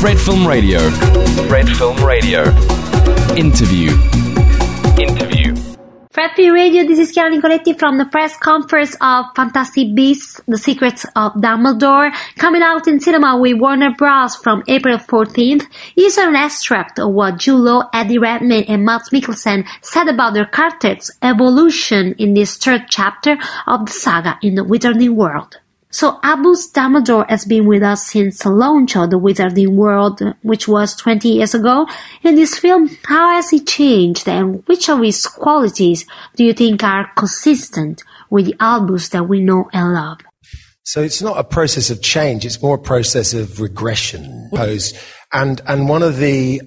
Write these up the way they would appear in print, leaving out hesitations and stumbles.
Red Film Radio. Red Film Radio. Interview. Red Film Radio, this is Chiara Nicoletti from the press conference of Fantastic Beasts, The Secrets of Dumbledore, coming out in cinema with Warner Bros. From April 14th, is an extract of what Jude Law, Eddie Redmayne and Mads Mikkelsen said about their characters' evolution in this third chapter of the saga in the Wizarding World. So Albus Dumbledore has been with us since the launch of the Wizarding World, which was 20 years ago. In this film, how has he changed, and which of his qualities do you think are consistent with the Albus that we know and love? So it's not a process of change, it's more a process of regression, I suppose. And one of the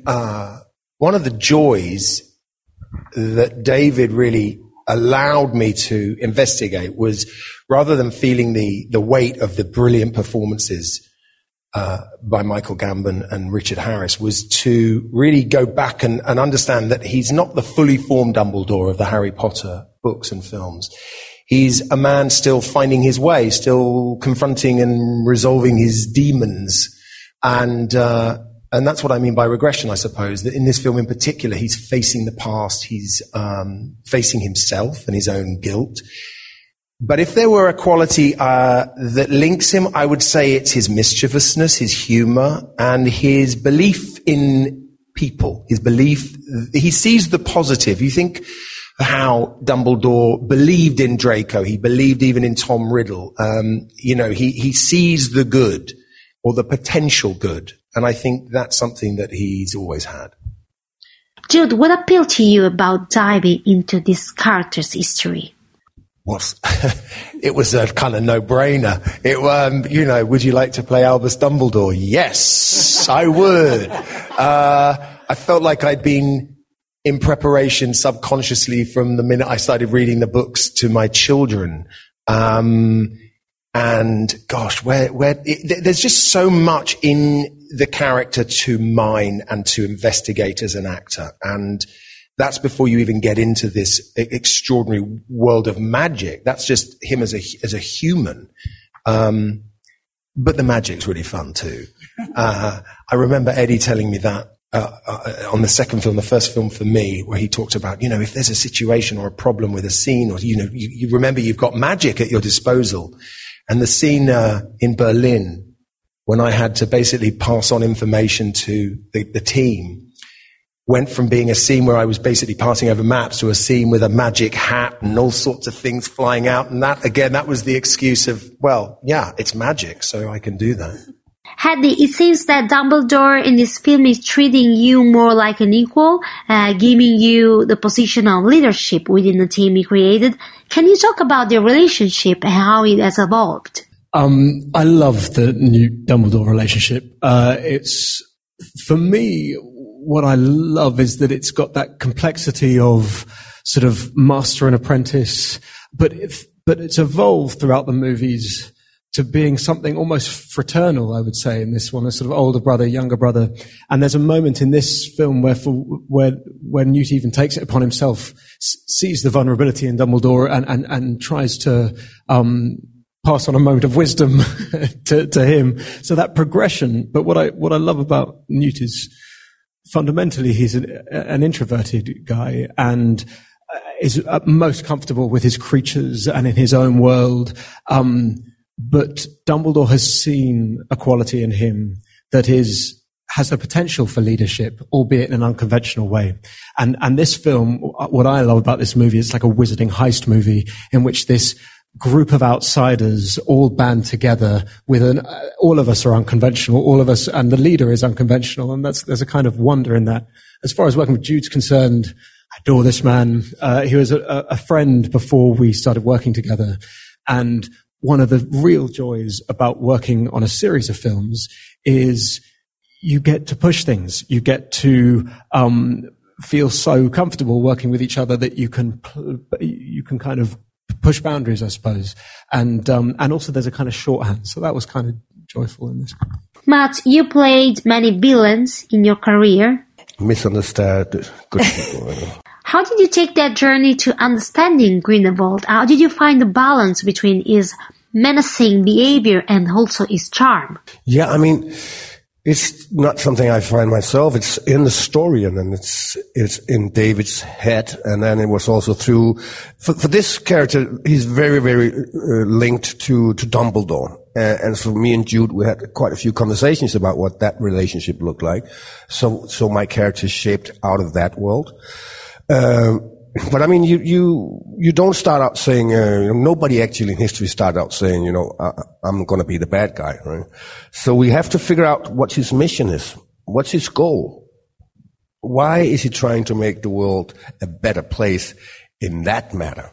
joys that David really allowed me to investigate was, rather than feeling the weight of the brilliant performances by Michael Gambon and Richard Harris, was to really go back and understand that he's not the fully formed Dumbledore of the Harry Potter books and films. He's a man still finding his way, still confronting and resolving his demons. And that's what I mean by regression, I suppose, that in this film in particular, he's facing the past, he's facing himself and his own guilt. But if there were a quality that links him, I would say it's his mischievousness, his humor, and his belief in people, he sees the positive. You think how Dumbledore believed in Draco, he believed even in Tom Riddle. He sees the good, or the potential good. And I think that's something that he's always had. Jude, what appealed to you about diving into this character's history? It was a kind of no-brainer. Would you like to play Albus Dumbledore? Yes, I would. I felt like I'd been in preparation subconsciously from the minute I started reading the books to my children. And gosh, there's just so much in the character to mine and to investigate as an actor. And that's before you even get into this extraordinary world of magic. That's just him as a human. But the magic's really fun too. I remember Eddie telling me that on the second film, the first film for me, where he talked about, if there's a situation or a problem with a scene, or, you remember you've got magic at your disposal. And the scene in Berlin, when I had to basically pass on information to the team, went from being a scene where I was basically passing over maps to a scene with a magic hat and all sorts of things flying out. And that was the excuse of, it's magic, so I can do that. Eddie, it seems that Dumbledore in this film is treating you more like an equal, giving you the position of leadership within the team he created. Can you talk about their relationship and how it has evolved? I love the new Dumbledore relationship. It's, for me, what I love is that it's got that complexity of sort of master and apprentice, but it's evolved throughout the movies to being something almost fraternal, I would say, in this one, a sort of older brother, younger brother. And there's a moment in this film where Newt even takes it upon himself, sees the vulnerability in Dumbledore and tries to pass on a moment of wisdom to him. So that progression. But what I love about Newt is fundamentally he's an introverted guy and is most comfortable with his creatures and in his own world. But Dumbledore has seen a quality in him that has the potential for leadership, albeit in an unconventional way. And this film, what I love about this movie, it's like a wizarding heist movie in which this group of outsiders all band together with all of us are unconventional, all of us, and the leader is unconventional. And there's a kind of wonder in that. As far as working with Jude's concerned, I adore this man. He was a friend before we started working together. And one of the real joys about working on a series of films is you get to push things. You get to feel so comfortable working with each other that you can kind of push boundaries, I suppose. And also there's a kind of shorthand. So that was kind of joyful in this. Matt, you played many villains in your career. Misunderstood good people. How did you take that journey to understanding Grindelwald? How did you find the balance between his menacing behavior and also his charm? Yeah, I mean, It's not something I find myself. It's in the story, and then it's in David's head. And then it was also through, for this character, he's very, very linked to Dumbledore. And for me and Jude, we had quite a few conversations about what that relationship looked like. So my character is shaped out of that world. But I mean, you don't start out saying, nobody actually in history started out saying, I'm going to be the bad guy, right? So we have to figure out what his mission is. What's his goal? Why is he trying to make the world a better place in that matter,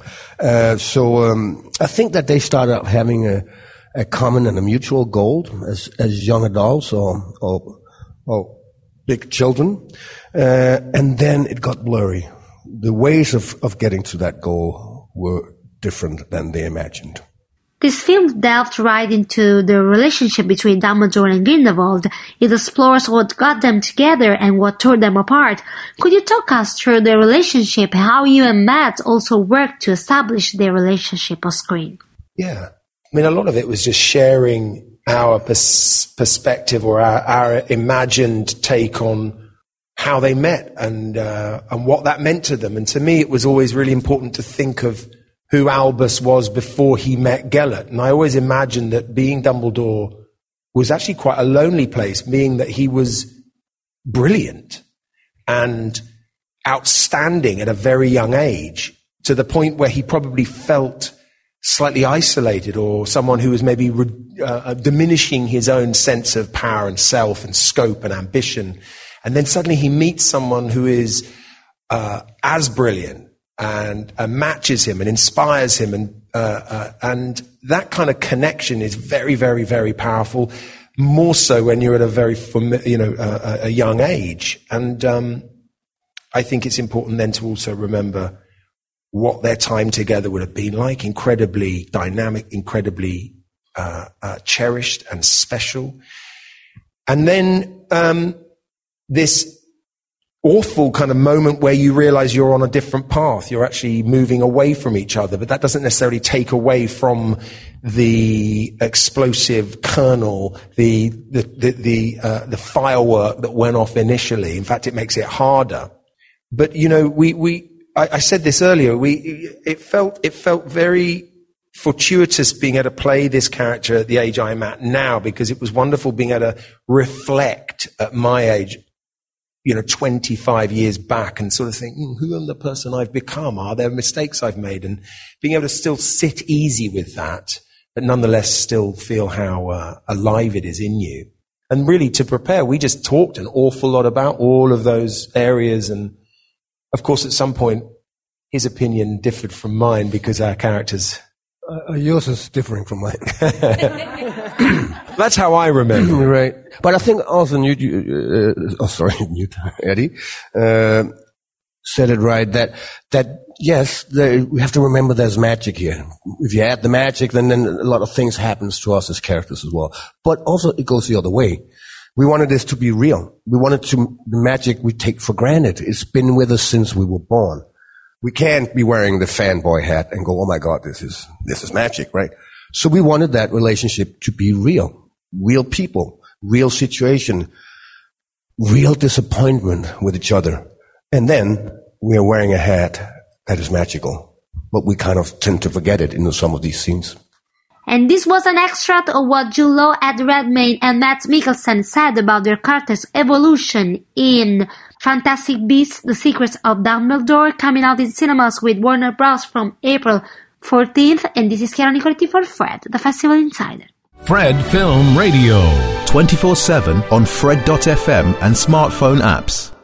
So I think that they start out having a common and a mutual goal as young adults or big children. And then it got blurry. The ways of getting to that goal were different than they imagined. This film delved right into the relationship between Dumbledore and Grindelwald. It explores what got them together and what tore them apart. Could you talk us through their relationship, how you and Matt also worked to establish their relationship on screen? Yeah. I mean, a lot of it was just sharing our perspective or our imagined take on how they met and what that meant to them. And to me, it was always really important to think of who Albus was before he met Gellert. And I always imagined that being Dumbledore was actually quite a lonely place, being that he was brilliant and outstanding at a very young age, to the point where he probably felt slightly isolated, or someone who was maybe diminishing his own sense of power and self and scope and ambition. And then suddenly he meets someone who is as brilliant and matches him and inspires him, and that kind of connection is very, very, very powerful. More so when you're at a very a young age. And I think it's important then to also remember what their time together would have been like. Incredibly dynamic, incredibly cherished and special. And then this awful kind of moment where you realize you're on a different path. You're actually moving away from each other, but that doesn't necessarily take away from the explosive kernel, the firework that went off initially. In fact, it makes it harder. But I said this earlier. It felt very fortuitous being able to play this character at the age I'm at now, because it was wonderful being able to reflect at my age, 25 years back, and sort of think, who am the person I've become? Are there mistakes I've made? And being able to still sit easy with that, but nonetheless still feel how alive it is in you. And really, to prepare, we just talked an awful lot about all of those areas. And of course, at some point, his opinion differed from mine because our characters... yours is differing from mine. That's how I remember. Right. But I think also Eddie said it right, that yes, we have to remember there's magic here. If you add the magic, then a lot of things happens to us as characters as well. But also it goes the other way. We wanted this to be real. We wanted the magic we take for granted. It's been with us since we were born. We can't be wearing the fanboy hat and go, oh my God, this is magic, right? So we wanted that relationship to be real people, real situation, real disappointment with each other. And then we are wearing a hat that is magical, but we kind of tend to forget it in some of these scenes. And this was an extract of what Jude Law, Ed Redmayne and Matt Mikkelsen said about their characters' evolution in Fantastic Beasts: The Secrets of Dumbledore, coming out in cinemas with Warner Bros. From April 14th. And this is Chiara Nicoletti for Fred, the Festival Insider. Fred Film Radio. 24/7 on Fred.fm and smartphone apps.